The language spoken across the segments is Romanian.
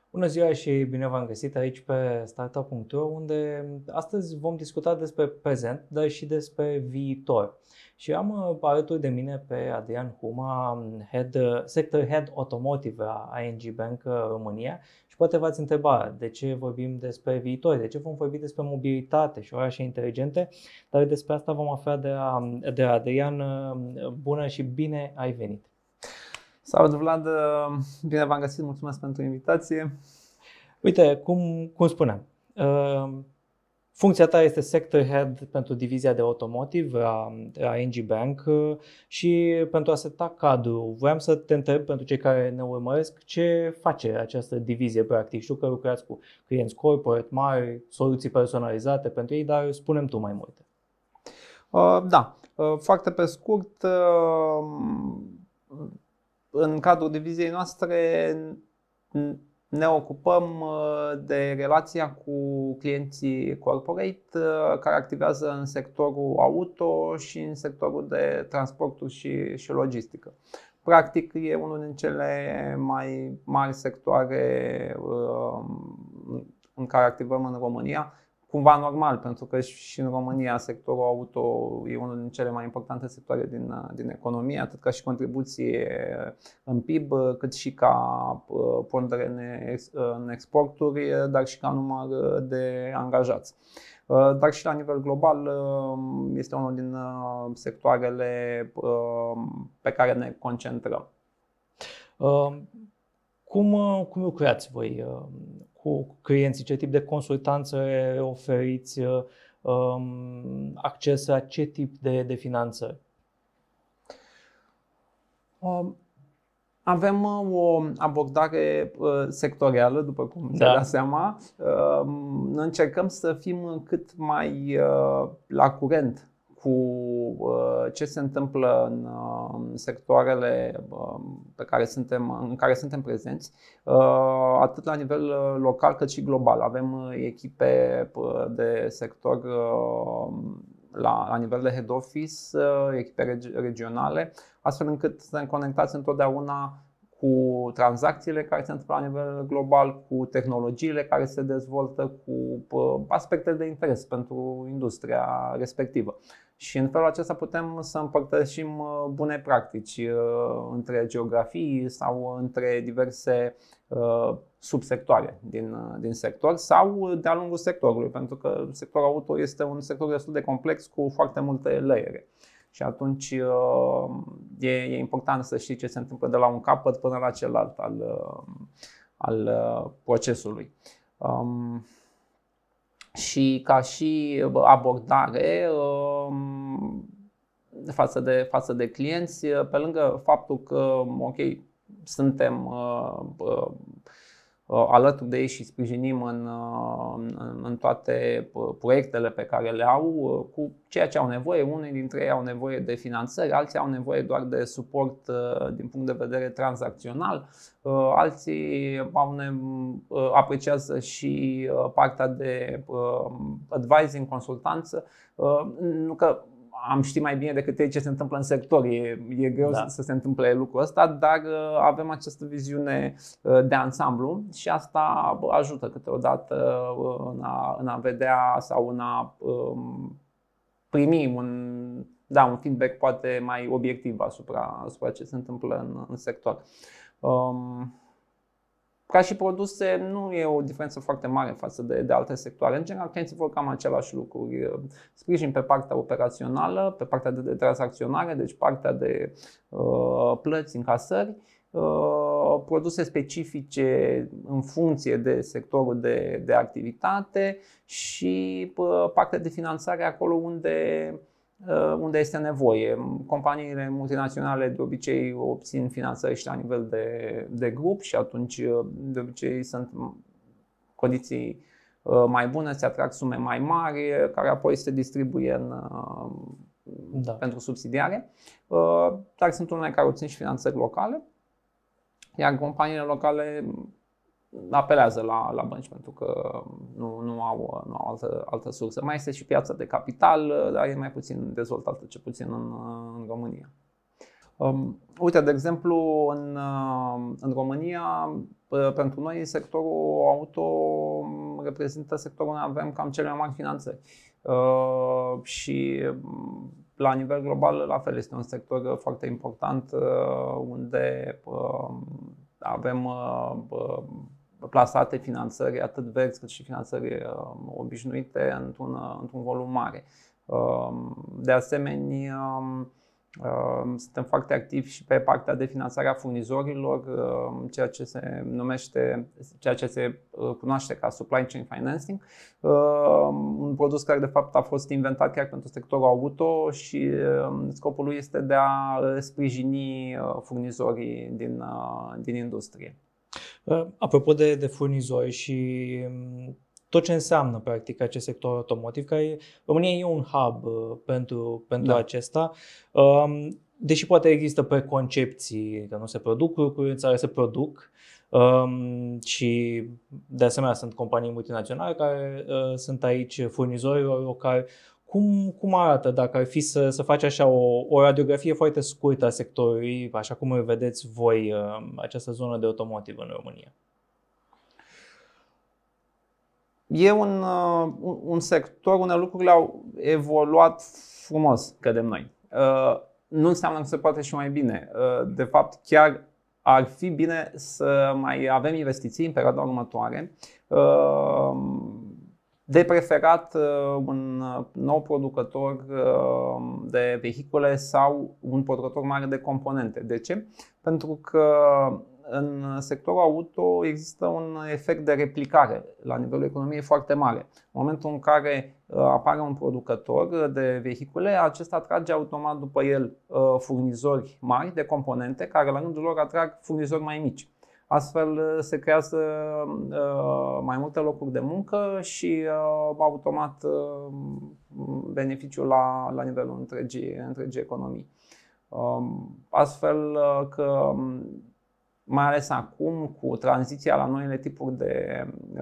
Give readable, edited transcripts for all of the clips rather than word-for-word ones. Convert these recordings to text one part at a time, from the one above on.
Bună ziua și bine v-am găsit aici pe startup.ro, unde astăzi vom discuta despre prezent, dar și despre viitor. Și am alături de mine pe Adrian Huma, Sector Head Automotive a ING Bank România. Și poate v-ați întreba de ce vorbim despre viitor, de ce vom vorbi despre mobilitate și orașe inteligente, dar despre asta vom afla de Adrian. Bună și bine ai venit! Salut, Vlad! Bine v-am găsit, mulțumesc pentru invitație. Uite, cum spuneam, funcția ta este Sector Head pentru divizia de automotive a ING Bank și pentru a seta cadrul, voiam să te întreb pentru cei care ne urmăresc ce face această divizie practic. Știu că lucrați cu clienți corporate mari, soluții personalizate pentru ei, dar spune-mi tu mai multe. Da, foarte pe scurt, în cadrul diviziei noastre ne ocupăm de relația cu clienții corporate care activează în sectorul auto și în sectorul de transporturi și logistică. Practic e unul din cele mai mari sectoare în care activăm în România. Cumva normal, pentru că și în România sectorul auto e unul din cele mai importante sectoare din economie, atât ca și contribuție în PIB, cât și ca pondere în exporturi, dar și ca număr de angajați. Dar și la nivel global este unul din sectoarele pe care ne concentrăm. Cum lucrați voi cu clienții? Ce tip de consultanță oferiți? Acces la ce tip de finanțări? Avem o abordare sectorială, după cum ți-ai dat seama. Încercăm să fim cât mai la curent cu ce se întâmplă în sectoarele în care suntem prezenți, atât la nivel local cât și global. Avem echipe de sector la nivel de head office, echipe regionale, astfel încât suntem conectați întotdeauna cu tranzacțiile care se întâmplă la nivel global, cu tehnologiile care se dezvoltă, cu aspectele de interes pentru industria respectivă. Și în felul acesta putem să împărtășim bune practici între geografii sau între diverse subsectoare din sector sau de-a lungul sectorului, pentru că sectorul auto este un sector destul de complex cu foarte multe layere. Și atunci e important să știi ce se întâmplă de la un capăt până la celălalt al procesului. Și ca și abordare față de clienți, pe lângă faptul că suntem alături de ei și sprijinim în toate proiectele pe care le au, cu ceea ce au nevoie. Unii dintre ei au nevoie de finanțări, alții au nevoie doar de suport din punct de vedere tranzacțional, alții apreciază și partea de advising, consultanță. Nu că am ști mai bine decât ei ce se întâmplă în sector, e greu să se întâmple lucrul ăsta, dar avem această viziune de ansamblu și asta ajută câteodată în a vedea sau în a primi un feedback poate mai obiectiv asupra ce se întâmplă în sector. Ca și produse, nu e o diferență foarte mare față de alte sectoare. În general, clienții vor cam același lucruri. Sprijin pe partea operațională, pe partea de tranzacționare, deci partea de plăți, încasări, produse specifice în funcție de sectorul de activitate și partea de finanțare acolo unde este nevoie. Companiile multinaționale de obicei obțin finanțări și la nivel de grup și atunci de obicei sunt condiții mai bune, se atrag sume mai mari care apoi se distribuie pentru subsidiare. Dar sunt unele care obțin și finanțări locale, iar companiile locale apelează la bănci pentru că nu au altă sursă. Mai este și piața de capital, dar e mai puțin dezvoltată, cel puțin în România. Uite, de exemplu, în România, pentru noi, sectorul auto reprezintă sectorul unde avem cam cele mai mari finanțări. Și la nivel global, la fel, este un sector foarte important unde avem plasate finanțări atât verzi cât și finanțări obișnuite într-un volum mare. De asemenea, suntem foarte activi și pe partea de finanțare a furnizorilor, ceea ce se cunoaște ca supply chain financing, un produs care de fapt a fost inventat chiar pentru sectorul auto și scopul lui este de a sprijini furnizorii din industrie. Apropo de furnizori și tot ce înseamnă practic acest sector automotiv, care România e un hub pentru acesta. Deși poate există preconcepții că nu se produc lucruri, în țară se produc și de asemenea sunt companii multinaționale care sunt aici furnizorilor locali. Cum arată, dacă ar fi să faci așa o radiografie foarte scurtă a sectorului, așa cum îl vedeți voi, această zonă de automotiv în România? E un sector unde lucrurile au evoluat frumos, credem noi. Nu înseamnă că se poate și mai bine. De fapt, chiar ar fi bine să mai avem investiții în perioada următoare. De preferat un nou producător de vehicule sau un producător mare de componente. De ce? Pentru că în sectorul auto există un efect de replicare la nivelul economiei foarte mare. În momentul în care apare un producător de vehicule, acesta atrage automat după el furnizori mari de componente, care la rândul lor atrag furnizori mai mici. Astfel se creează mai multe locuri de muncă și automat beneficiul la nivelul întregii economii. Astfel că mai ales acum, cu tranziția la noile tipuri de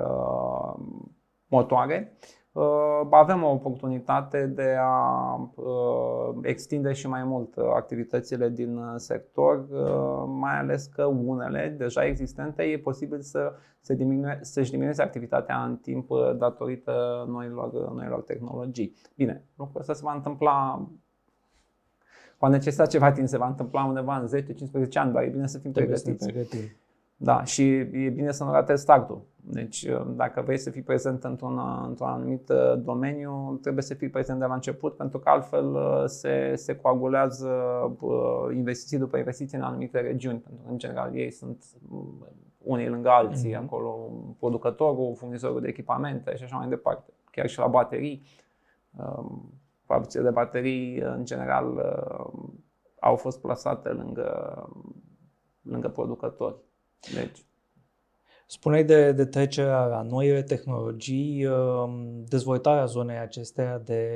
motoare, avem o oportunitate de a extinde și mai mult activitățile din sector, mai ales că unele deja existente e posibil să-și diminueze activitatea în timp datorită noilor tehnologii. Bine, lucrul ăsta se va întâmpla, va necesita ceva timp, se va întâmpla undeva în 10-15 ani, dar e bine să fim pregătiți. Da, și e bine să nu ratezi startul. Deci, dacă vrei să fii prezent într-un anumit domeniu, trebuie să fii prezent de la început, pentru că altfel se coagulează investiții după investiții în anumite regiuni. Pentru că, în general, ei sunt unii lângă alții, acolo producătorul, furnizorul de echipamente și așa mai departe. Chiar și la baterii, fabricile de baterii, în general, au fost plasate lângă producători. Deci. Spuneai de trecerea la noile tehnologii, dezvoltarea zonei acestea de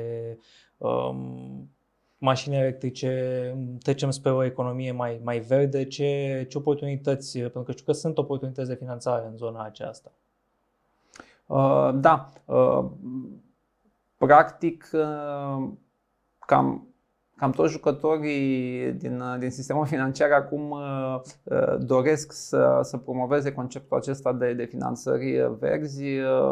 mașini electrice, trecem spre o economie mai verde, ce oportunități, pentru că știu că sunt oportunități de finanțare în zona aceasta. Da, practic cam toți jucătorii din sistemul financiar acum doresc să promoveze conceptul acesta de finanțări verzi.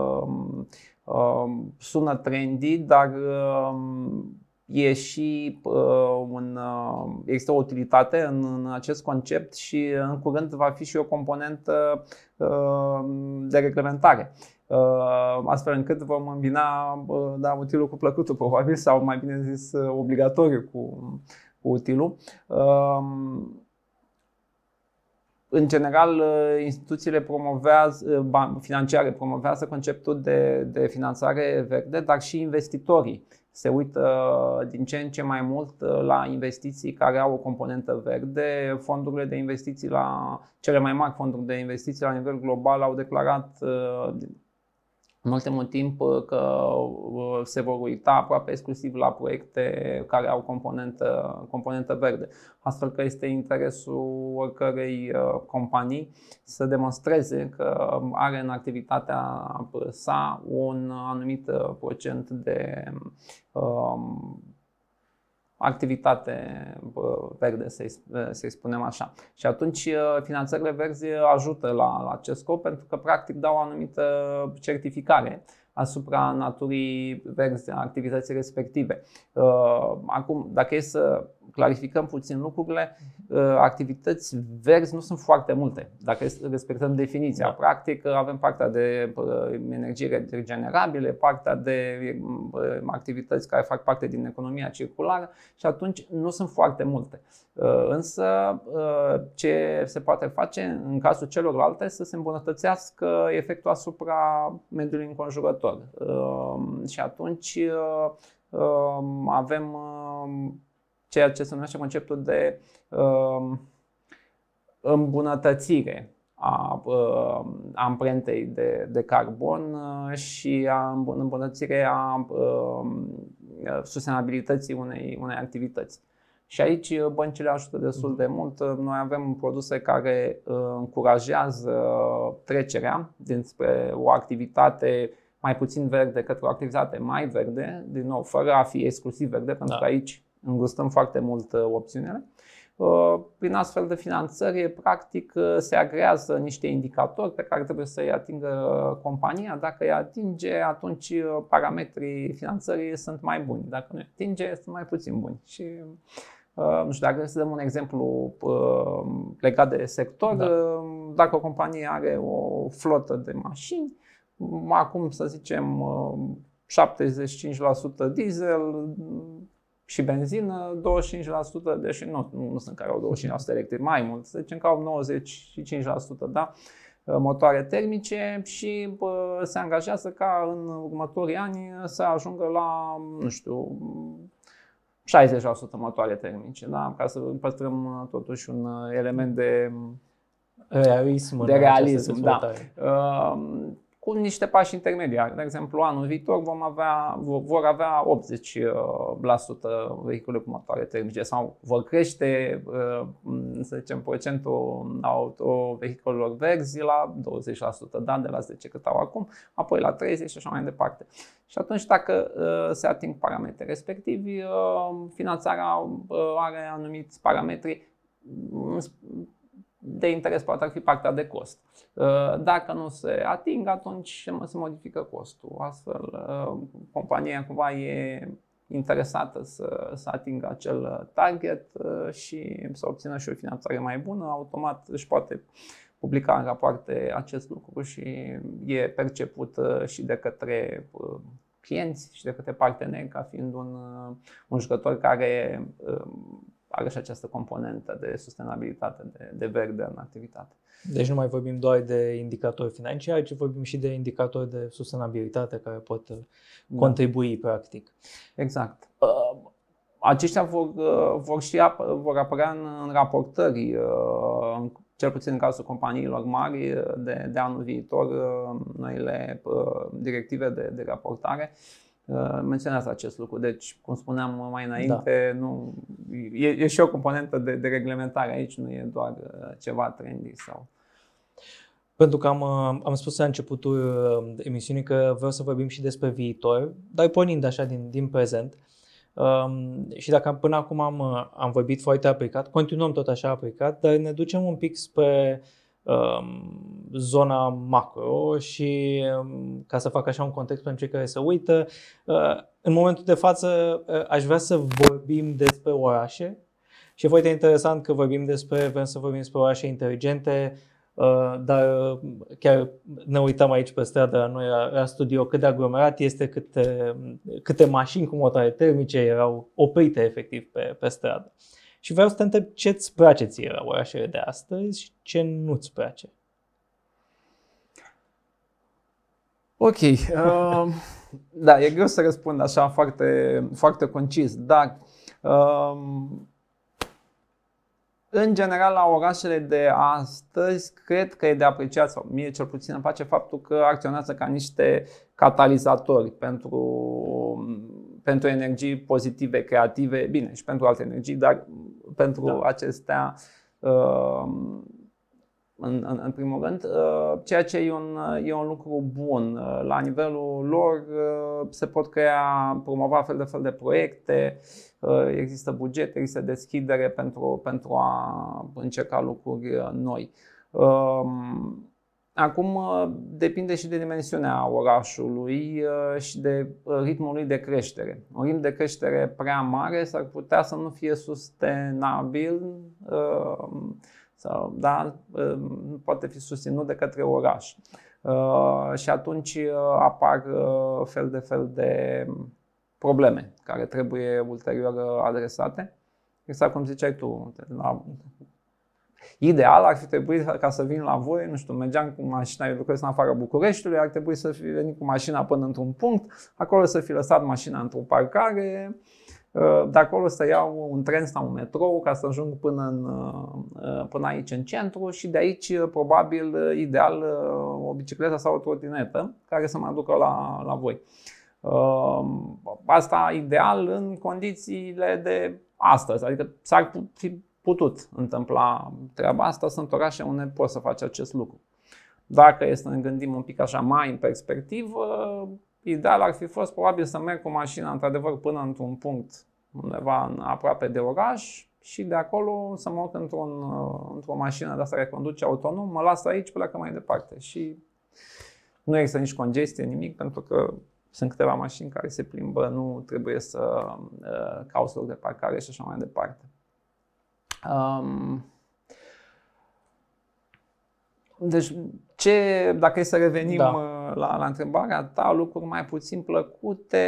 Sună trendy, dar e și există o utilitate în acest concept și în curând va fi și o componentă de reglementare. Astfel încât vom îmbina utilul cu plăcutul, probabil, sau mai bine zis obligatoriu cu utilul. În general, instituțiile financiare promovează conceptul de finanțare verde, dar și investitorii se uită din ce în ce mai mult la investiții care au o componentă verde. Fondurile de investiții cele mai mari fonduri de investiții la nivel global au declarat în ultimul timp că se vor uita aproape exclusiv la proiecte care au componentă verde. Astfel că este interesul oricărei companii să demonstreze că are în activitatea sa un anumit procent activitate verde, să-i spunem așa. Și atunci finanțările verzi ajută la acest scop pentru că practic dau o anumită certificare asupra naturii verzi a activității respective. Acum, dacă e să clarificăm puțin lucrurile, activități verzi nu sunt foarte multe, dacă respectăm definiția. Da. Practic, avem partea de energie regenerabile, partea de activități care fac parte din economia circulară și atunci nu sunt foarte multe. Însă, ce se poate face în cazul celorlalte să se îmbunătățească efectul asupra mediului înconjurător. Și atunci avem ceea ce se numește conceptul de îmbunătățire a amprentei de carbon și îmbunătățire a sustenabilității unei activități. Și aici băncile ajută destul de mult. Noi avem produse care încurajează trecerea dinspre o activitate mai puțin verde către o activitate mai verde, din nou, fără a fi exclusiv verde, pentru că aici îngustăm foarte mult opțiunile. Prin astfel de finanțări, practic, se agrează niște indicatori pe care trebuie să-i atingă compania. Dacă îi atinge, atunci parametrii finanțării sunt mai buni. Dacă nu îi atinge, sunt mai puțin buni. Și nu știu, dacă să dăm un exemplu legat de sector, dacă o companie are o flotă de mașini, acum să zicem 75% diesel și benzină, 25%, deși nu sunt care au 25% electric, mai mult, să zicem că au 95%, da? Motoare termice și se angajează ca în următorii ani să ajungă la, nu știu, 60% motoare termice, da? Ca să păstrăm totuși un element de realism, da. Cu niște pași intermediari. De exemplu, anul viitor vor avea 80% vehicule cu motoare termice sau vor crește, să zicem, procentul autovehiculelor verzi la 20%, da, de la 10 cât au acum, apoi la 30% și așa mai departe. Și atunci, dacă se ating parametrii respectivi, finanțarea are anumiți parametri de interes, poate ar fi partea de cost. Dacă nu se ating, atunci se modifică costul. Astfel, compania cumva e interesată să atingă acel target și să obțină și o finanțare mai bună. Automat își poate publica în rapoarte acest lucru și e perceput și de către clienți și de către parteneri ca fiind un jucător care are și această componentă de sustenabilitate, de verde în activitate. Deci nu mai vorbim doar de indicatori financiari, ci vorbim și de indicatori de sustenabilitate care pot contribui practic. Exact. Aceștia vor apărea în raportări, cel puțin în cazul companiilor mari de anul viitor, noile directive de raportare menționează acest lucru. Deci, cum spuneam mai înainte, e și o componentă de reglementare aici, nu e doar ceva trendy sau. Pentru că am spus la începutul emisiunii că vreau să vorbim și despre viitor, dar pornind așa din prezent. Și dacă până acum am vorbit foarte aplicat, continuăm tot așa aplicat, dar ne ducem un pic spre zona macro și ca să fac așa un context pentru cei care se uită, în momentul de față aș vrea să vorbim despre orașe și e foarte interesant că vrem să vorbim despre orașe inteligente, dar chiar ne uităm aici pe stradă la noi la studio cât de aglomerat este, câte mașini cu motoare termice erau oprite efectiv pe stradă. Și vreau să te întreb ce îți place ție la orașele de astăzi și ce nu-ți place. Ok. Da, e greu să răspund așa foarte, foarte concis, dar în general la orașele de astăzi cred că e de apreciat, sau mie cel puțin îmi place faptul că acționează ca niște catalizatori pentru energii pozitive, creative, bine, și pentru alte energii, dar pentru acestea în primul rând, ceea ce e un lucru bun. La nivelul lor se pot promova fel de proiecte, există buget, există deschidere pentru a încerca lucruri noi. Acum depinde și de dimensiunea orașului și de ritmul lui de creștere. Un ritm de creștere prea mare s-ar putea să nu fie sustenabil sau nu poate fi susținut de către oraș. Și atunci apar fel de probleme care trebuie ulterior adresate. Exact cum ziceai tu, ideal ar fi trebuit ca să vin la voi, nu știu, mergeam cu mașina, eu lucrez în afara Bucureștiului, ar trebui să fi venit cu mașina până într-un punct, acolo să fi lăsat mașina într-o parcare, de acolo să iau un tren sau un metrou ca să ajung până aici în centru și de aici probabil ideal o bicicletă sau o trotinetă care să mă aducă la voi. Asta ideal în condițiile de astăzi, adică s-ar fi putut întâmpla treaba asta, sunt orașe unde poți să faci acest lucru. Dacă e să ne gândim un pic așa mai în perspectivă, ideal ar fi fost probabil să merg cu mașina într-adevăr până într-un punct undeva aproape de oraș și de acolo să mă urc într-o mașină de asta care conduce autonom, mă las aici, pleacă mai departe și nu există nici congestie, nimic, pentru că sunt câteva mașini care se plimbă, nu trebuie să cauți loc de parcare și așa mai departe. Deci, dacă e să revenim la întrebarea ta, lucruri mai puțin plăcute,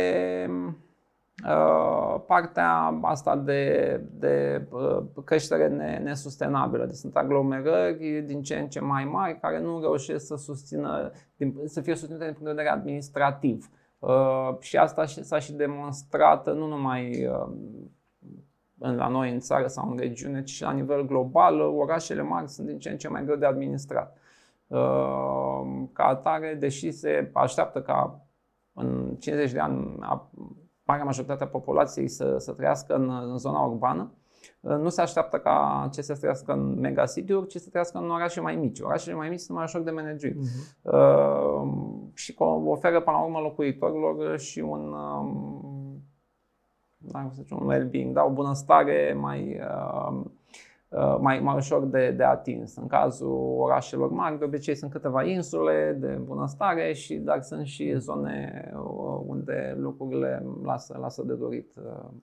partea asta de creștere nesustenabilă. Deci sunt aglomerări din ce în ce mai mari care nu reușesc să fie susținute din punct de vedere administrativ. Și asta s-a și demonstrat nu numai la noi în țară sau în regiune, ci și la nivel global, orașele mari sunt din ce în ce mai greu de administrat. Ca atare, deși se așteaptă ca în 50 de ani marea majoritatea populației să trăiască în zona urbană, nu se așteaptă ca acestea să trăiască în megacity-uri, ci să trăiască în orașe mai mici. Orașele mai mici sunt mai ușor de manager. Și oferă până la urmă locuitorilor și un well-being, o bunăstare mai ușor de atins. În cazul orașelor mari, de obicei sunt câteva insule de bunăstare, dar sunt și zone unde lucrurile lasă de dorit.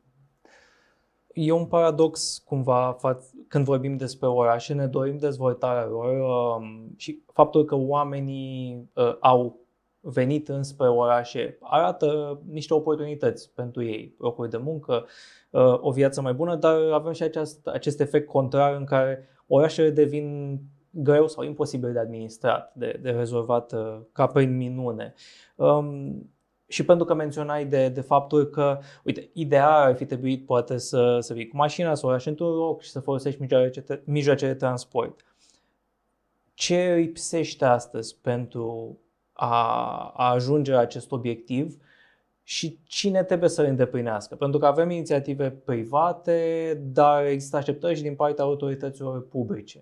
E un paradox cumva când vorbim despre orașe, ne dorim dezvoltarea lor și faptul că oamenii au venit înspre orașe arată niște oportunități pentru ei, locuri de muncă, o viață mai bună, dar avem și acest efect contrar în care orașele devin greu sau imposibil de administrat, de rezolvat ca prin minune. Și pentru că menționai de faptul că, uite, ideal ar fi trebuit poate să vii cu mașina, să o lași într-un loc și să folosești mijloace de transport. Ce lipsește astăzi pentru a ajunge la acest obiectiv și cine trebuie să le îndeplinească? Pentru că avem inițiative private, dar există așteptări și din partea autorităților publice.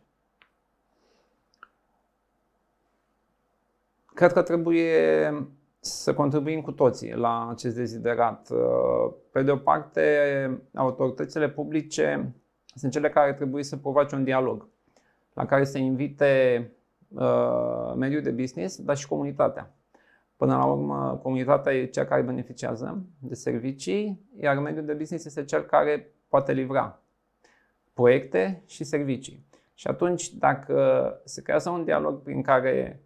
Cred că trebuie să contribuim cu toții la acest deziderat. Pe de o parte, autoritățile publice sunt cele care trebuie să provoace un dialog la care să invite mediul de business, dar și comunitatea. Până la urmă, comunitatea e cea care beneficiază de servicii, iar mediul de business este cel care poate livra proiecte și servicii. Și atunci, dacă se creează un dialog prin care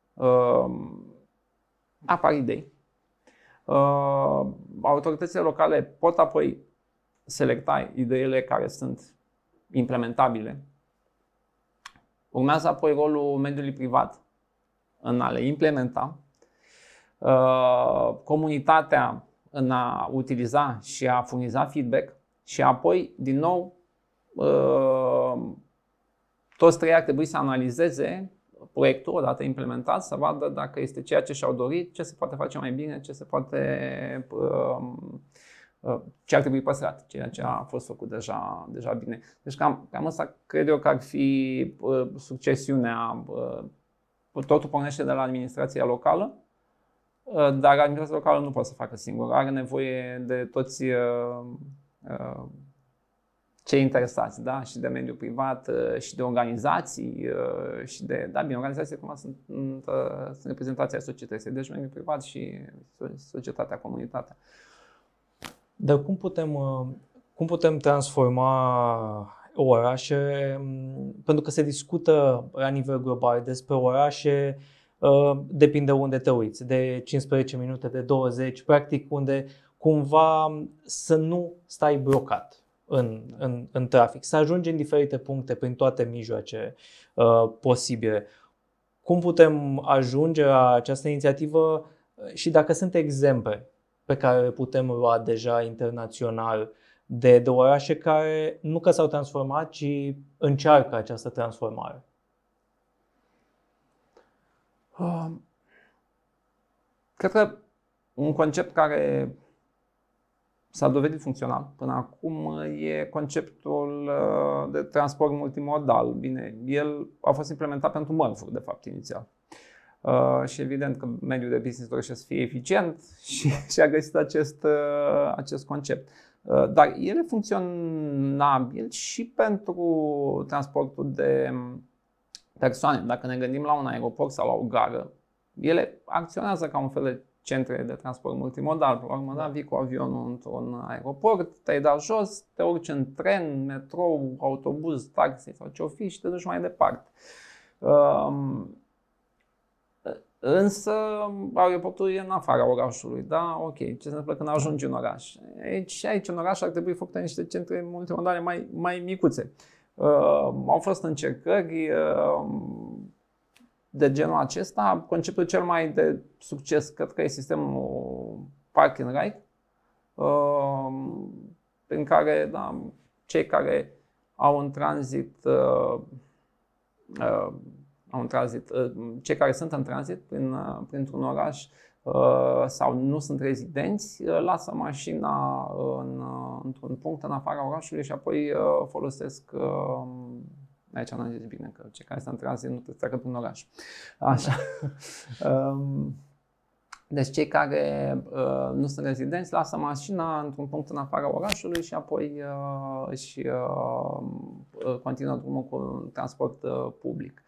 apar idei, autoritățile locale pot apoi selecta ideile care sunt implementabile. Urmează apoi rolul mediului privat în a le implementa, comunitatea în a utiliza și a furniza feedback și apoi, din nou, toți trei ar trebui să analizeze proiectul odată implementat, să vadă dacă este ceea ce și-au dorit, ce se poate face mai bine, ce se poate ce ar trebui păstrat, ceea ce a fost făcut deja bine. Deci cam asta cred eu că ar fi succesiunea. Totul pornește de la administrația locală, dar administrația locală nu poate să facă singură. Are nevoie de toți cei interesați, da? Și de mediul privat, și de organizații, și de, da, bine, organizațiile cum sunt reprezentația societății, deci mediul privat și societatea, comunitatea. Dar cum putem transforma orașe, pentru că se discută la nivel global despre orașe, depinde unde te uiți, de 15 minute, de 20, practic unde cumva să nu stai blocat în trafic, să ajungi în diferite puncte prin toate mijloace posibile. Cum putem ajunge la această inițiativă și dacă sunt exemple pe care le putem lua deja internațional de orașe care nu că s-au transformat, ci încearcă această transformare? Cred că un concept care s-a dovedit funcțional până acum e conceptul de transport multimodal. Bine, el a fost implementat pentru mărfuri, de fapt, inițial. Și evident că mediul de business dorește să fie eficient și a găsit acest concept. Dar el e funcționabil și pentru transportul de persoane. Dacă ne gândim la un aeroport sau la o gară, ele acționează ca un fel de centre de transport multimodal. Pe urmă, da, vii cu avionul într-un aeroport, te-ai dat jos, te urci în tren, metrou, autobuz, taxi sau ce-o fi și te duci mai departe. Însă aeroportul e în afara orașului, da? Ok, ce se întâmplă când ajungi în oraș? Aici în oraș ar trebui făcute niște centre multimodale mai micuțe. Au fost încercări de genul acesta. Conceptul cel mai de succes cred că e sistemul Park and Ride, prin care, da, cei care au în tranzit cei care sunt în tranzit printr-un oraș sau nu sunt rezidenți, lasă mașina într-un punct în afara orașului și apoi folosesc, aici n-am zis bine, că cei care sunt în tranzit nu trebuie să treacă prin oraș. Așa. Deci cei care nu sunt rezidenți lasă mașina într-un punct în afara orașului și apoi își continuă drumul cu transport public.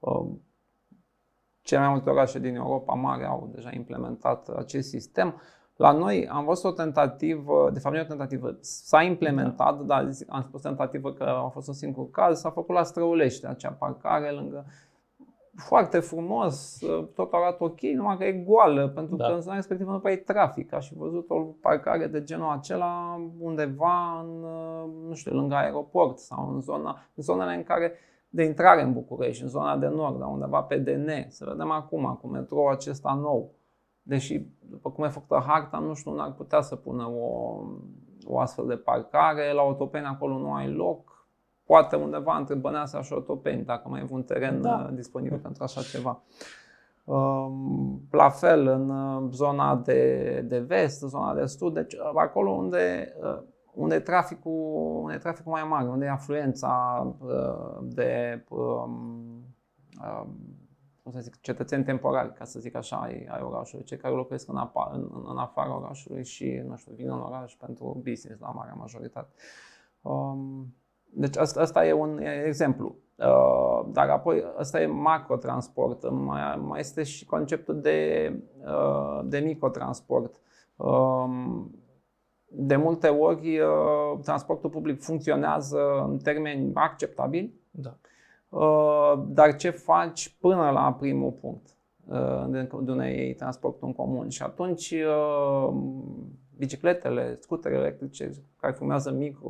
Cele mai multe orașe din Europa mare au deja implementat acest sistem. La noi am văzut o tentativă, de fapt nu e o tentativă, s-a implementat, da. Dar am spus tentativă că a fost un singur caz, s-a făcut la Străulești, acea parcare lângă. Foarte frumos, tot arată ok, numai că e goală, pentru că în zona respectivă nu prea e trafic. Aș fi văzut o parcare de genul acela undeva nu știu, lângă aeroport sau în zonele în care de intrare în București, în zona de nord, undeva pe DN. Să vedem acum cu metroul acesta nou. Deși, după cum e făcută harta, nu știu, n-ar putea să pună o astfel de parcare. La Otopeni acolo nu ai loc. Poate undeva între Băneasa și Otopeni, dacă mai e un teren disponibil pentru așa ceva. La fel, în zona de vest, zona de sud, deci acolo unde e traficul mai mare, unde e afluența de cetățeni temporari, ca să zic așa, ai orașului, cei care locuiesc în afara orașului și, nu știu, vin în oraș pentru business la marea majoritate. Deci asta e un exemplu. Dar apoi ăsta e macrotransport. Mai este și conceptul de microtransport. De multe ori transportul public funcționează în termeni acceptabili, dar ce faci până la primul punct de unde iei transportul în comun? Și atunci bicicletele, scuterele electrice care funcționează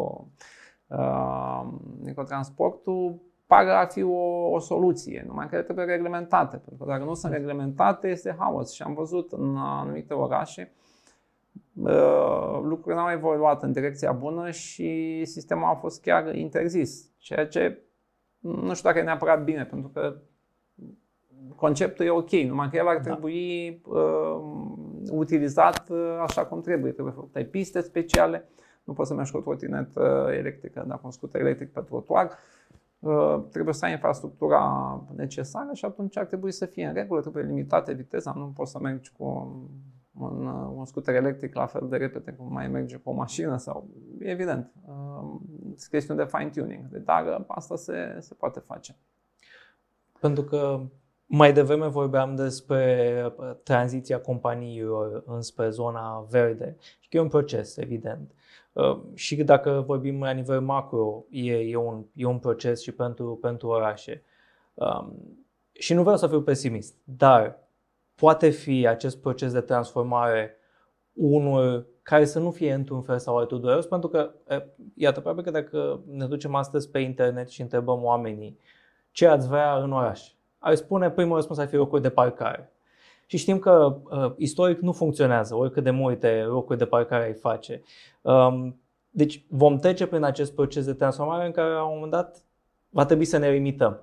microtransportul pare a fi o soluție, numai că trebuie reglementate, pentru că dacă nu sunt reglementate este haos. Și am văzut în anumite orașe lucrurile n-au evoluat în direcția bună și sistemul a fost chiar interzis, ceea ce nu știu dacă e neapărat bine, pentru că conceptul e ok, numai că el ar trebui utilizat așa cum trebuie. Trebuie făcute piste speciale, nu poți să mergi cu o trotinetă electrică, dacă un scooter electric pe trotuar. Trebuie să ai infrastructura necesară și atunci ar trebui să fie în regulă, trebuie limitate viteza, nu poți să mergi cu un scooter electric la fel de repede cum mai merge cu o mașină sau, evident, sunt chestiuni de fine-tuning, dar asta se poate face. Pentru că mai devreme vorbeam despre tranziția companiilor înspre zona verde și că e un proces, evident. Și dacă vorbim la nivel macro, e un proces și pentru orașe. Și nu vreau să fiu pesimist, dar poate fi acest proces de transformare unul care să nu fie într-un fel sau altul dureros, pentru că, iată, probabil că dacă ne ducem astăzi pe internet și întrebăm oamenii ce ați vrea în oraș, ar spune, primul răspuns ar fi locuri de parcare. Și știm că istoric nu funcționează, oricât de multe locuri de parcare ai face. Deci vom trece prin acest proces de transformare în care la un moment dat va trebui să ne limităm.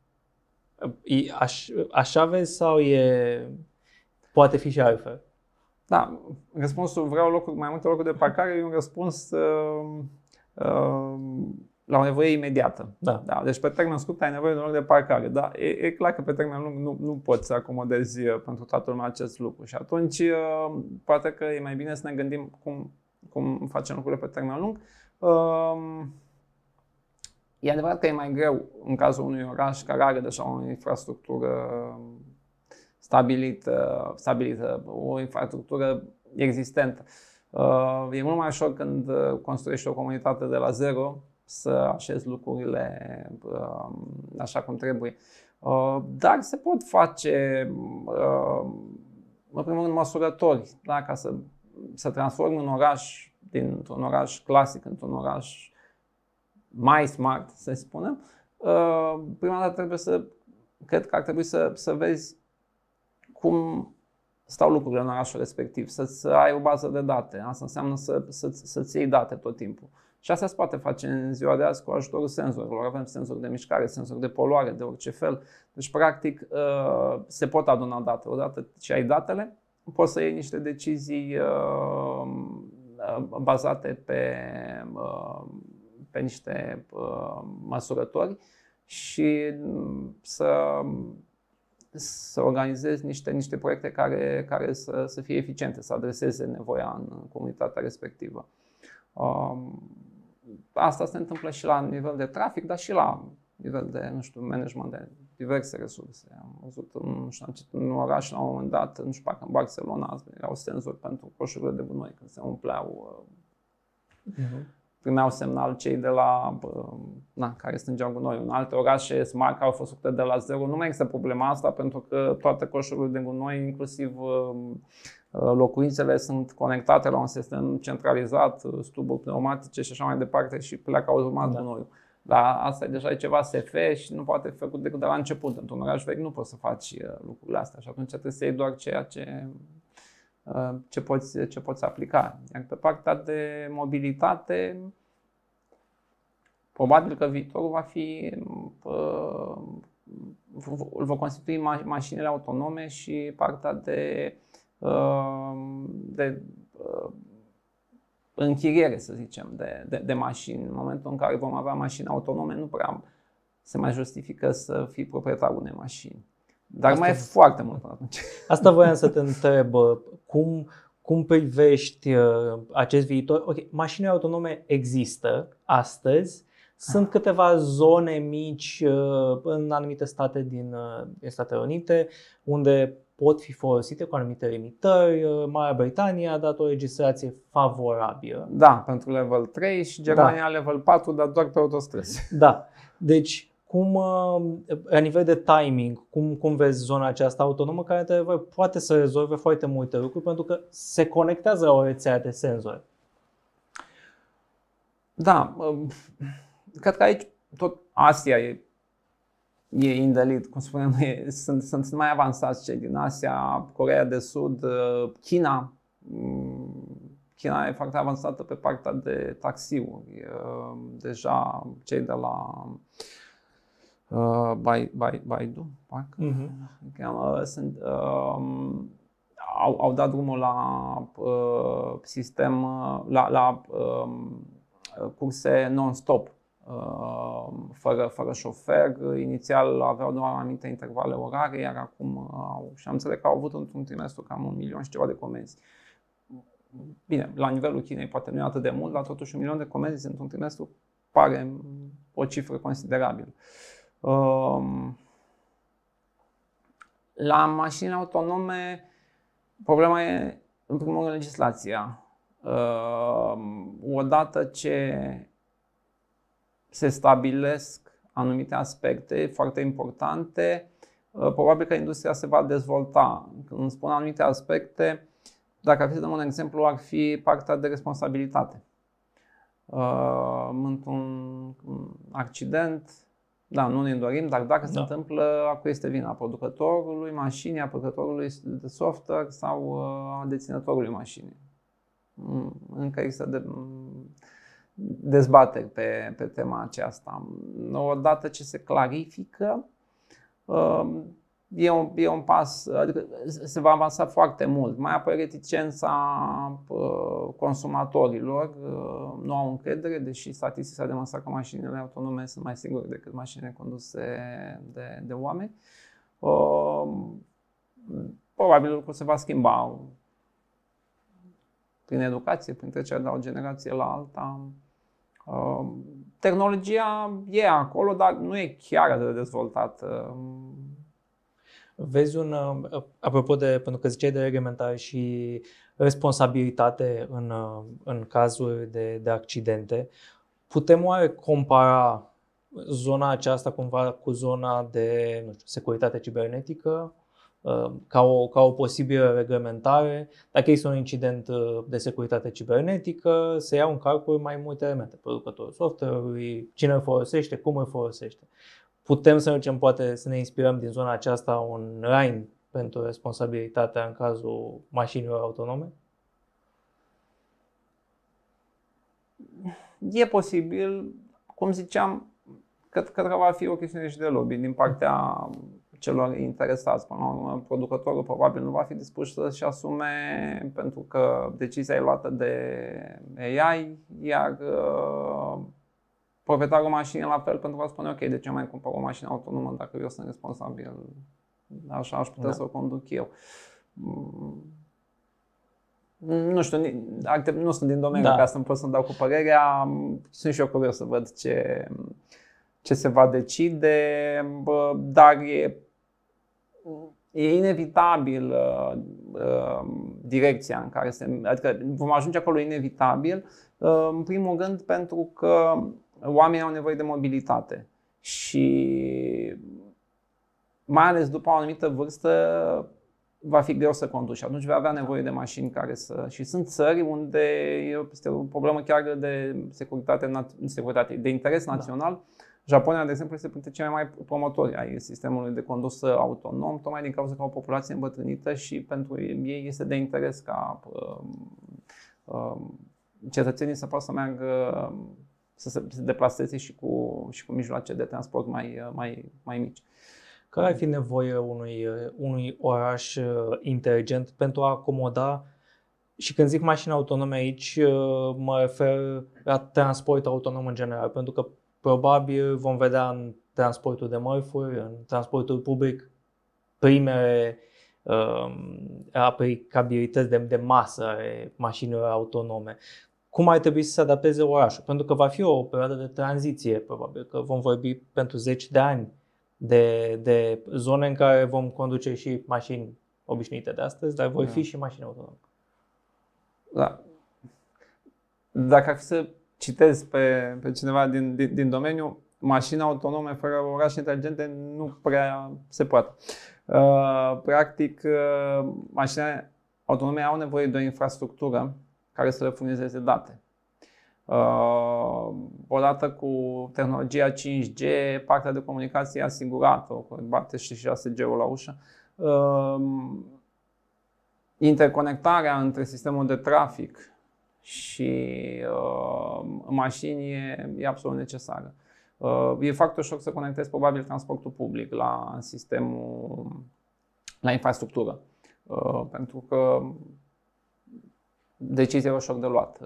Așa vezi sau poate fi și altfel? Da, răspunsul vreau mai multe locuri de parcare e un răspuns la o nevoie imediată. Da. Da, deci pe termen scurt ai nevoie de un loc de parcare. Da, e clar că pe termen lung nu poți să acomodezi pentru toată lumea acest lucru. Și atunci poate că e mai bine să ne gândim cum facem lucrurile pe termen lung. E adevărat că e mai greu în cazul unui oraș care are deja o infrastructură stabilită, o infrastructură existentă. E mult mai ușor când construiești o comunitate de la zero să așezi lucrurile așa cum trebuie. Dar se pot face, în primul rând, măsurători, da? Ca să transformi un oraș dintr-un oraș clasic într-un oraș mai smart, să spunem. Prima dată cred că ar trebui să vezi cum stau lucrurile în orașul respectiv, să ai o bază de date. Asta înseamnă să-ți iei date tot timpul. Și asta se poate face în ziua de azi cu ajutorul senzorilor. Avem senzori de mișcare, senzori de poluare, de orice fel. Deci, practic, se pot aduna date. Odată ce ai datele, poți să iei niște decizii bazate pe niște măsurători și să organizezi niște proiecte care să fie eficiente, să adreseze nevoia în comunitatea respectivă. Asta se întâmplă și la nivel de trafic, dar și la nivel de, management de diverse resurse. Am văzut în oraș, la un moment dat, nu știu, parcă în Barcelona, erau senzori pentru coșurile de gunoi, când se umpleau, primeau semnal cei de la, care strângeau gunoi. În alte orașe smart care au fost făcute de la zero, nu mai există problema asta, pentru că toate coșurile de gunoi, inclusiv locuințele, sunt conectate la un sistem centralizat, stuburi pneumatice și așa mai departe și pleacă automat gunoiul. Dar asta e deja ceva SF și nu poate fi făcut decât de la început. Într-un oraș vechi nu poți să faci lucrurile astea și atunci trebuie să iei doar ceea ce poți aplica. Iar pe partea de mobilitate, probabil că viitorul îl vor constitui mașinile autonome și partea de închiriere, să zicem, de mașini. În momentul în care vom avea mașini autonome, nu prea se mai justifică să fii proprietarul unei mașini. Dar asta, mai e foarte mult până atunci. Asta voiam să te întreb. Cum privești acest viitor? Okay, mașinile autonome există astăzi. Sunt câteva zone mici în anumite state din Statele Unite unde pot fi folosite cu anumite limitări. Marea Britanie a dat o legislație favorabilă. Da, pentru level 3 și Germania level 4, dar doar pe autostrăzi. Da. Deci, la nivel de timing, cum vezi zona aceasta autonomă care poate să rezolve foarte multe lucruri pentru că se conectează la o rețea de senzori? Da, cred că aici tot Asia e indelit, cum spuneam, sunt mai avansați cei din Asia, Coreea de Sud, China. China e foarte avansată pe partea de taxiuri. Deja cei de la Baidu, parcă. Sunt, au dat drumul la sistem, la curse non-stop, fără șofer. Inițial aveau doar anumite intervale orare, iar acum și am înțeles că au avut într-un trimestru cam 1 milion și ceva de comenzi. Bine, la nivelul Chinei poate nu e atât de mult, dar totuși 1 milion de comenzi într-un trimestru pare o cifră considerabilă. La mașinile autonome, problema e, în primul rând, legislația. Odată ce se stabilesc anumite aspecte foarte importante, probabil că industria se va dezvolta. Când spun anumite aspecte, dacă ar fi să dăm un exemplu, ar fi partea de responsabilitate. Într-un accident, da, nu ne dorim, dar dacă se întâmplă, acum este vina producătorului mașinii, a producătorului de software sau a deținătorului mașinii. Încă există dezbateri pe tema aceasta. Odată ce se clarifică, e un pas, adică se va avansa foarte mult. Mai apoi reticența consumatorilor, nu au încredere, deși statistica a demonstrat că mașinile autonome sunt mai sigure decât mașinile conduse de oameni. Probabil lucrul se va schimba prin educație, prin trecerea de la o generație la alta. Tehnologia e acolo, dar nu e chiar atât de dezvoltată. Vezi apropo de, pentru că ziceai de reglementare și responsabilitate în cazuri de accidente, putem oare compara zona aceasta cumva cu zona de, nu știu, securitate cibernetică, ca o posibilă reglementare? Dacă este un incident de securitate cibernetică, se iau în calcul mai multe elemente, producătorul software-ului, cine îl folosește, cum îl folosește. Putem să mergem, poate, să ne inspirăm din zona aceasta online pentru responsabilitatea în cazul mașinilor autonome? E posibil, cum ziceam, cred că va fi o chestiune și de lobby din partea celor interesați. Până la urmă, producătorul probabil nu va fi dispus să-și asume, pentru că decizia e luată de AI, iar proprietarul mașinii la fel, pentru că spune, ok, de ce mai cumpăr o mașină autonomă dacă eu sunt responsabil? Așa aș putea să o conduc eu. Nu știu, nu sunt din domeniu, ca să-mi pot să-mi dau cu părerea. Sunt și eu curios să văd ce se va decide, dar e inevitabil direcția în care adică vom ajunge acolo inevitabil, în primul rând pentru că oamenii au nevoie de mobilitate și mai ales după o anumită vârstă va fi greu să conduci. Atunci vei avea nevoie de mașini care să... Și sunt țări unde este o problemă chiar de securitate, de interes național. Japonia, de exemplu, este printre cei mai promotori ai sistemului de condus autonom, tocmai din cauza că au o populație îmbătrânită și pentru ei este de interes ca cetățenii să poată să meargă, să se deplaseze și cu mijloace de transport mai mici. Care ar fi nevoie unui oraș inteligent pentru a acomoda, și când zic mașini autonome aici, mă refer la transport autonom în general, pentru că probabil vom vedea în transportul de mărfuri, în transportul public, primele aplicabilități de masă ale mașinilor autonome. Cum ar trebui să se adapteze orașul? Pentru că va fi o perioadă de tranziție, probabil că vom vorbi pentru 10 de ani de zone în care vom conduce și mașini obișnuite de astăzi, dar vor fi și mașini autonome. Da. Dacă ar fi să citez pe cineva din domeniu, mașini autonome fără orașe inteligente nu prea se poate. Practic, mașinile autonome au nevoie de o infrastructură care să le furnizeze date. Odată cu tehnologia 5G, partea de comunicație e asigurată, bate și 6G-ul la ușă. Interconectarea între sistemul de trafic și mașini e absolut necesară. E foarte ușor să conectezi probabil transportul public la sistemul, la infrastructură, pentru că decizia e ușor de luat.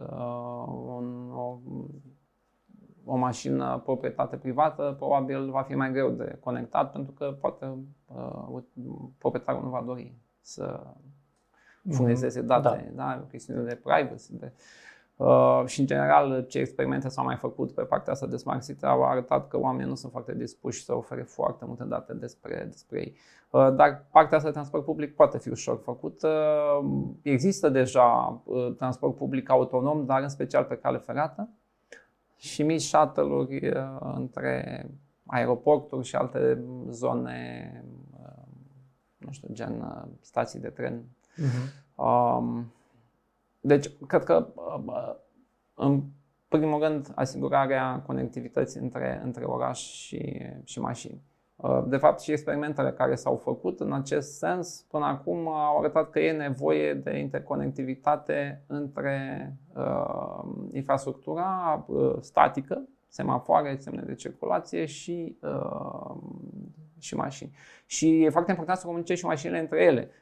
O mașină proprietate privată probabil va fi mai greu de conectat, pentru că poate proprietarul nu va dori să furnizeze date. Da? O chestiune de privacy. Și în general ce experimente s-au mai făcut pe partea asta de Smart City au arătat că oamenii nu sunt foarte dispuși să ofere foarte multe date despre ei. Dar partea asta de transport public poate fi ușor făcută. Există deja transport public autonom, dar în special pe cale ferată și mici shuttle-uri între aeroporturi și alte zone, nu știu, gen stații de tren. Deci, cred că, în primul rând, asigurarea conectivității între oraș și mașini. De fapt, și experimentele care s-au făcut în acest sens, până acum, au arătat că e nevoie de interconectivitate între infrastructura statică, semafoare, semne de circulație și mașini. Și e foarte important să comunice și mașinile între ele.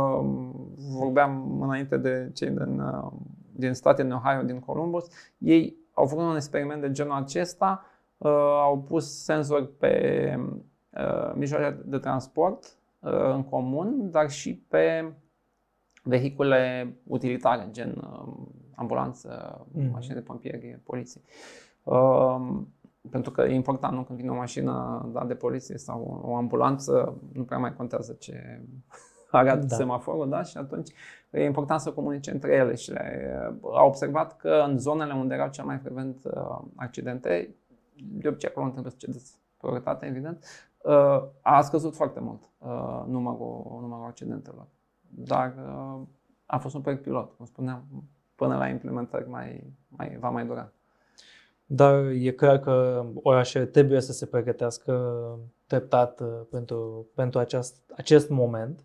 Vorbeam înainte de cei din state, din Ohio, din Columbus. Ei au făcut un experiment de genul acesta, au pus senzori pe mijloace de transport în comun, dar și pe vehicule utilitare, gen ambulanță, mașini de pompieri, poliție. Pentru că e important, nu? Când vine o mașină de poliție sau o ambulanță, nu prea mai contează ce arată semaforul, da? Și atunci e important să comunice între ele și au observat că în zonele unde erau cel mai frecvent accidente, de obicei acolo unde trebuie să cedeți prioritate, evident, a scăzut foarte mult numărul accidentelor. Dar a fost un proiect pilot, cum spuneam, până la implementări va mai dura. Dar e clar că orașele trebuie să se pregătească treptat pentru acest moment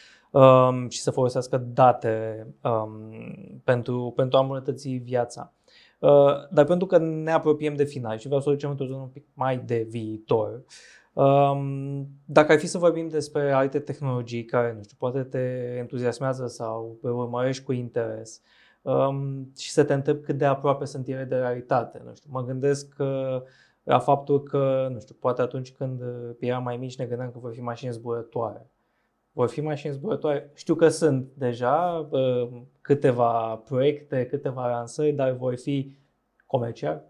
și să folosească date pentru a îmbunătăți viața. Dar pentru că ne apropiem de final și vreau să o ducem într-o zonă un pic mai de viitor, dacă ar fi să vorbim despre alte tehnologii care, nu știu, poate te entuziasmează sau le urmărești cu interes, și să te întreb cât de aproape sunt ele de realitate. Nu știu, mă gândesc la faptul că, nu știu, poate atunci când eram mai mici ne gândeam că vor fi mașini zburătoare. Vor fi mașini zburătoare? Știu că sunt deja câteva proiecte, câteva lansări, dar vor fi comercial?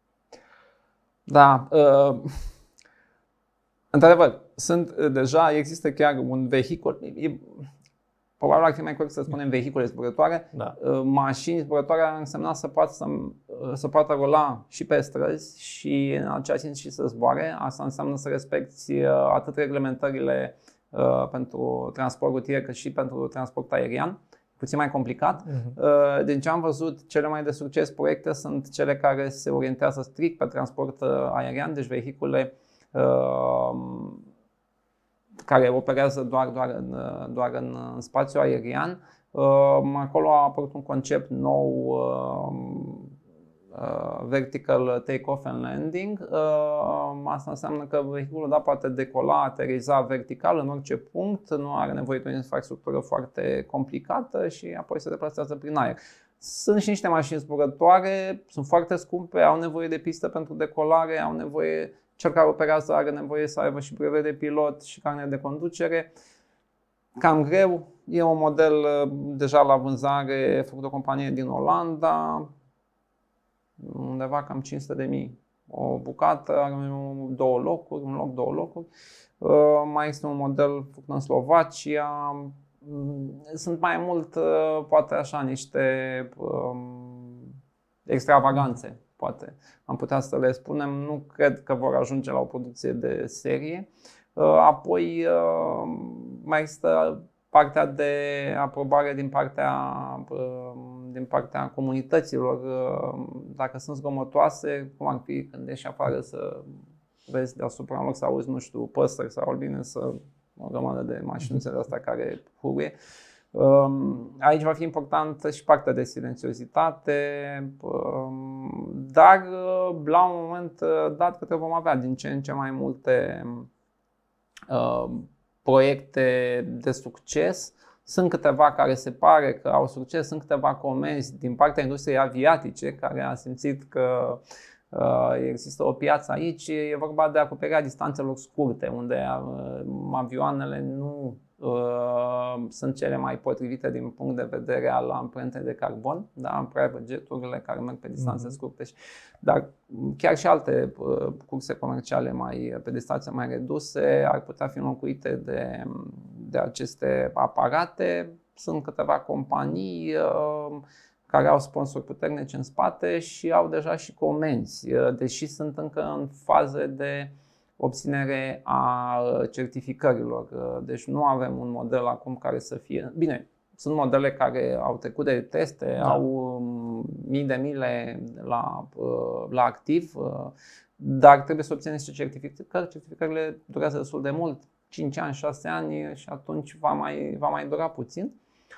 Da. Într-adevăr, există chiar un vehicul. Probabil ar fi mai corect să spunem vehicule zburătoare. Da. Mașini zburătoare ar însemna să poată rola și pe străzi și în același timp și să zboare. Asta înseamnă să respecti atât reglementările pentru transport rutier cât și pentru transport aerian. Puțin mai complicat. Din ce am văzut, cele mai de succes proiecte sunt cele care se orientează strict pe transport aerian, deci vehicule care operează doar în spațiu aerian. Acolo a apărut un concept nou, vertical take-off and landing. Asta înseamnă că vehiculul poate decola, ateriza vertical în orice punct, nu are nevoie de o infrastructură foarte complicată și apoi se deplasează prin aer. Sunt și niște mașini zburătoare, sunt foarte scumpe, au nevoie de pistă pentru decolare, au nevoie, cel care operează are nevoie să aibă și brevet de pilot și carnet de conducere. Cam greu, e un model deja la vânzare, făcut de o companie din Olanda, undeva cam 500.000 o bucată, are un loc, două locuri. Mai este un model făcut în Slovacia. Sunt mai mult, poate așa, niște extravaganțe, poate am putea să le spunem. Nu cred că vor ajunge la o producție de serie. Apoi mai există partea de aprobare din partea comunităților. Dacă sunt zgomotoase, cum ar fi când ieși afară să vezi deasupra în loc să auzi, nu știu, păsări sau albine, o grămadă de mașinuțe de astea care huruie. Aici va fi importantă și partea de silențiozitate, dar la un moment dat cred că vom avea din ce în ce mai multe proiecte de succes. Sunt câteva care se pare că au succes, sunt câteva comenzi din partea industriei aviatice care a simțit că există o piață aici. E vorba de acoperirea distanțelor scurte, unde avioanele nu sunt cele mai potrivite din punct de vedere al amprentei de carbon, da? Private jet-urile care merg pe distanțe scurte, dar chiar și alte curse comerciale pe distanțe mai reduse ar putea fi înlocuite de aceste aparate. Sunt câteva companii care au sponsori puternici în spate și au deja și comenzi, deși sunt încă în faze de obținere a certificărilor. Deci nu avem un model acum care să fie... Bine, sunt modele care au trecut de teste, au mii de mile la activ, dar trebuie să obținem niște certificări. Certificările durează destul de mult, 5 ani, 6 ani și atunci va mai dura puțin.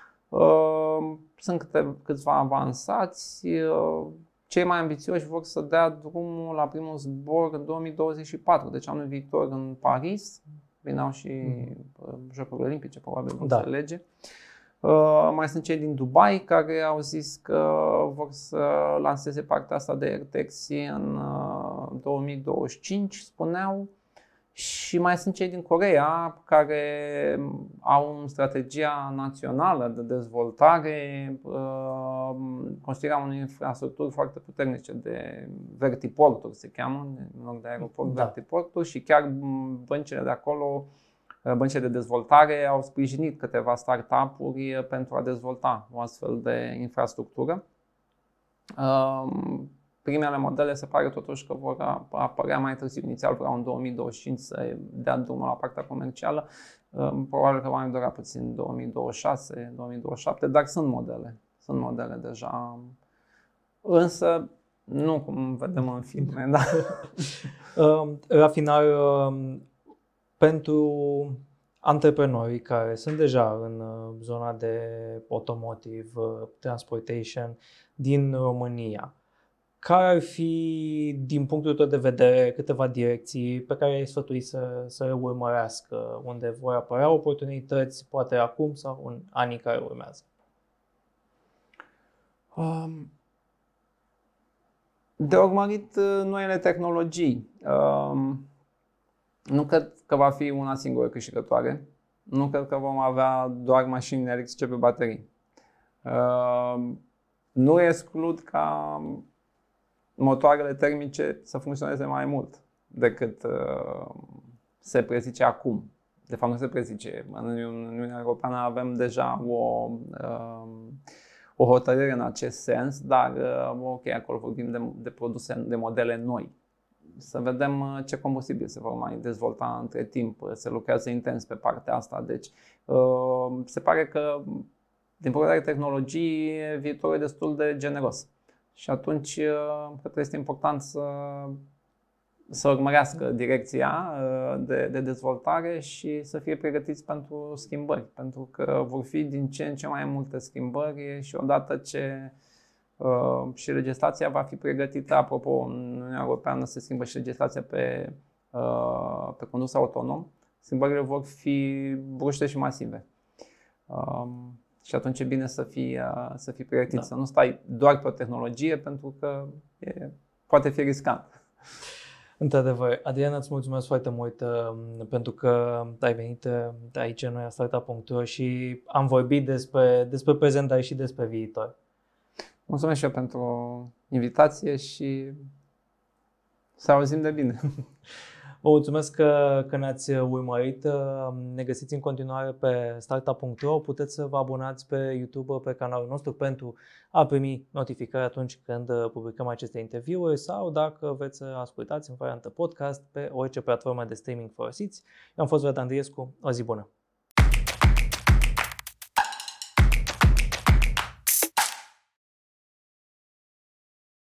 Sunt câțiva avansați. Cei mai ambițioși vor să dea drumul la primul zbor în 2024, deci anul viitor în Paris. Veneau și Jocurile Olimpice, probabil nu se lege. Mai sunt cei din Dubai care au zis că vor să lanseze partea asta de air taxi în 2025, spuneau. Și mai sunt cei din Coreea care au în strategia națională de dezvoltare construirea unei infrastructuri foarte puternice de vertiporturi, se cheamă, în loc de aeroport, vertiporturi, și chiar băncile de acolo, băncile de dezvoltare, au sprijinit câteva startup-uri pentru a dezvolta o astfel de infrastructură. Primele modele se pare totuși că vor apărea mai târziu. Inițial vreau în 2025 să dea drumul la partea comercială. Probabil că va mai dura puțin 2026, 2027, dar sunt modele. Sunt modele deja. Însă nu cum vedem în filme. Da. La final, pentru antreprenorii care sunt deja în zona de automotive, transportation din România, care ar fi, din punctul tău de vedere, câteva direcții pe care ai sfătui să le urmărească, unde vor apărea oportunități, poate acum sau în anii care urmează? De urmărit noile tehnologii. Nu cred că va fi una singură câștigătoare. Nu cred că vom avea doar mașini electrice pe baterii. Nu exclud ca motoarele termice să funcționeze mai mult decât se prezice acum. De fapt, nu se prezice. În Uniunea Europeană avem deja o hotărâre în acest sens, dar ok, acolo vorbim de produse, de modele noi. Să vedem ce combustibil se vor mai dezvolta între timp. Se lucrează intens pe partea asta. Deci, se pare că, din punct de vedere tehnologii, viitorul e destul de generos. Și atunci, cred că este important să urmărească direcția de dezvoltare și să fie pregătiți pentru schimbări. Pentru că vor fi din ce în ce mai multe schimbări și odată ce și legislația va fi pregătită, apropo, în Uniunea Europeană se schimbă și legislația pe condus autonom, schimbările vor fi bruște și masive. Și atunci e bine să fii pregătit, să nu stai doar pe o tehnologie, pentru că poate fi riscant. Într-adevăr, Adrian, îți mulțumesc foarte mult pentru că ai venit aici noi la Startup.ro și am vorbit despre prezent, dar și despre viitor. Mulțumesc și eu pentru invitație și să auzim de bine. Vă mulțumesc că ne-ați urmărit. Ne găsiți în continuare pe Startup.ro. Puteți să vă abonați pe YouTube, pe canalul nostru, pentru a primi notificări atunci când publicăm aceste interviuri sau dacă vreți să ascultați în variantă podcast pe orice platformă de streaming folosiți. Eu am fost Vlad Andriescu. O zi bună!